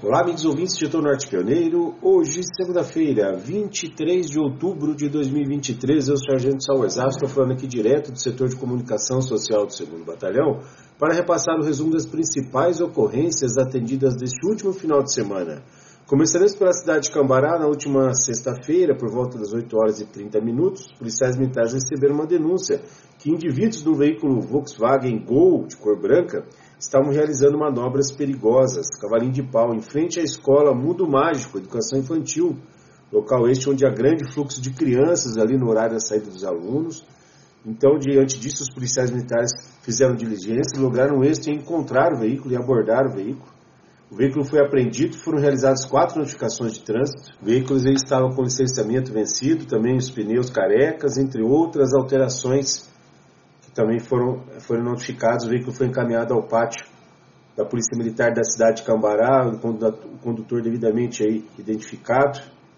Olá, amigos ouvintes de Setor Norte Pioneiro. Hoje, segunda-feira, 23 de outubro de 2023, eu, Sargento Sauer Zaf, estou falando aqui direto do setor de comunicação social do 2º Batalhão para repassar o resumo das principais ocorrências atendidas deste último final de semana. Começaremos pela cidade de Cambará. Na última sexta-feira, por volta das 8 horas e 30 minutos, os policiais militares receberam uma denúncia que indivíduos do veículo Volkswagen Gol de cor branca estavam realizando manobras perigosas, cavalinho de pau, em frente à escola Mundo Mágico, Educação Infantil, local este onde há grande fluxo de crianças ali no horário da saída dos alunos. Então, diante disso, os policiais militares fizeram diligência, lograram êxito em encontrar o veículo e abordar o veículo. O veículo foi apreendido, foram realizadas 4 notificações de trânsito. O veículo estava com licenciamento vencido, também os pneus carecas, entre outras alterações que também foram notificados. O veículo foi encaminhado ao pátio da Polícia Militar da cidade de Cambará, o condutor devidamente aí identificado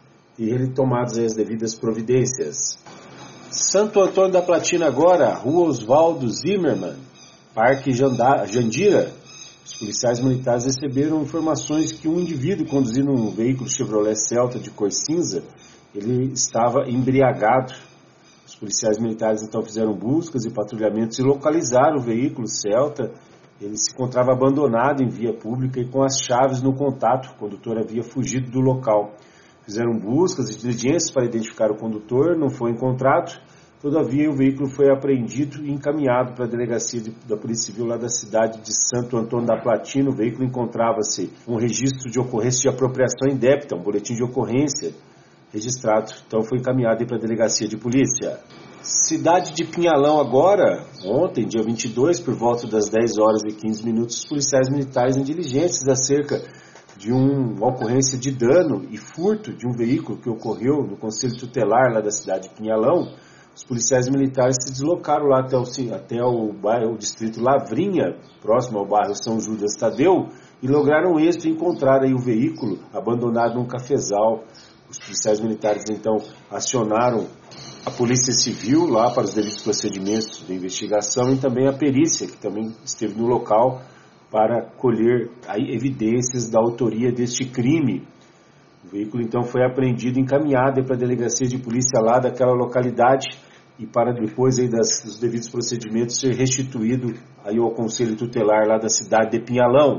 e ele tomadas as devidas providências. Santo Antônio da Platina agora, Rua Oswaldo Zimmermann, Parque Jandira. Os policiais militares receberam informações que um indivíduo conduzindo um veículo Chevrolet Celta de cor cinza, ele estava embriagado. Os policiais militares então fizeram buscas e patrulhamentos e localizaram o veículo Celta. Ele se encontrava abandonado em via pública e com as chaves no contato. O condutor havia fugido do local. Fizeram buscas e diligências para identificar o condutor, não foi encontrado. Todavia, o veículo foi apreendido e encaminhado para a delegacia da Polícia Civil lá da cidade de Santo Antônio da Platina. O veículo encontrava-se um registro de ocorrência de apropriação indébita, um boletim de ocorrência registrado. Então, foi encaminhado para a delegacia de polícia. Cidade de Pinhalão agora, ontem, dia 22, por volta das 10 horas e 15 minutos, os policiais militares em diligências acerca de uma ocorrência de dano e furto de um veículo que ocorreu no Conselho Tutelar lá da cidade de Pinhalão. Os policiais militares se deslocaram lá até o bairro, o distrito Lavrinha, próximo ao bairro São Judas Tadeu, e lograram êxito em encontrar aí o veículo abandonado num cafezal. Os policiais militares então acionaram a Polícia Civil lá para os devidos procedimentos de investigação e também a perícia, que também esteve no local para colher aí evidências da autoria deste crime. O veículo então foi apreendido e encaminhado para a delegacia de polícia lá daquela localidade e para depois aí dos devidos procedimentos ser restituído aí ao Conselho Tutelar lá da cidade de Pinhalão.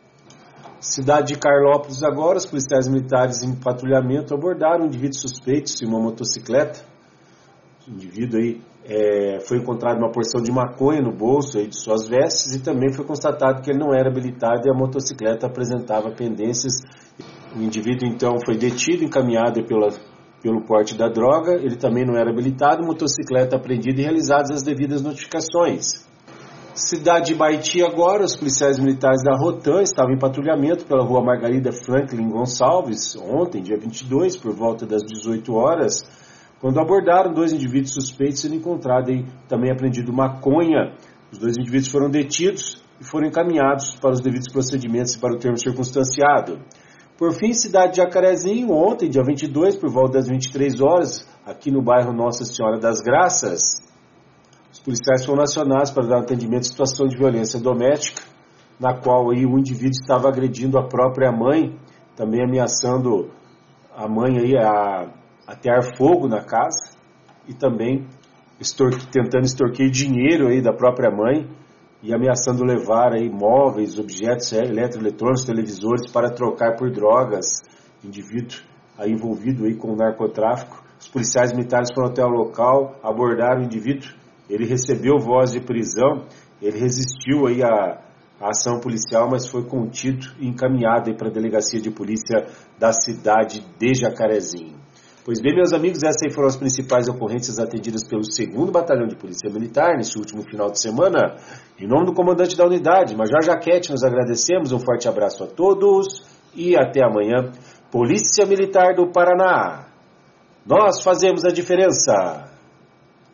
Cidade de Carlópolis agora, os policiais militares em patrulhamento abordaram um indivíduo suspeito em uma motocicleta. O indivíduo aí foi encontrado uma porção de maconha no bolso aí de suas vestes e também foi constatado que ele não era habilitado e a motocicleta apresentava pendências. O indivíduo então foi detido, encaminhado pelo porte da droga, ele também não era habilitado, motocicleta apreendida e realizadas as devidas notificações. Cidade de Baiti agora, os policiais militares da Rotan estavam em patrulhamento pela rua Margarida Franklin Gonçalves, ontem, dia 22, por volta das 18 horas, quando abordaram 2 indivíduos suspeitos sendo encontrado e também apreendido maconha. Os 2 indivíduos foram detidos e foram encaminhados para os devidos procedimentos e para o termo circunstanciado. Por fim, cidade de Jacarezinho, ontem, dia 22, por volta das 23 horas, aqui no bairro Nossa Senhora das Graças, os policiais foram acionados para dar atendimento à situação de violência doméstica, na qual aí o indivíduo estava agredindo a própria mãe, também ameaçando a mãe aí a ter fogo na casa e também tentando extorquir dinheiro aí da própria mãe e ameaçando levar aí móveis, objetos eletroeletrônicos, televisores para trocar por drogas. Indivíduo aí envolvido aí com o narcotráfico. Os policiais militares foram até o local, abordaram o indivíduo, ele recebeu voz de prisão, ele resistiu aí à ação policial, mas foi contido e encaminhado aí para a delegacia de polícia da cidade de Jacarezinho. Pois bem, meus amigos, essas foram as principais ocorrências atendidas pelo 2º Batalhão de Polícia Militar neste último final de semana. Em nome do comandante da unidade, Major Jaquete, nos agradecemos, um forte abraço a todos e até amanhã. Polícia Militar do Paraná, nós fazemos a diferença.